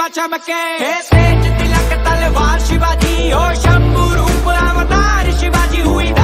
चमके, तेज तिलक तलवार शिवाजी हो, शंभू रूप अवतार शिवाजी हुई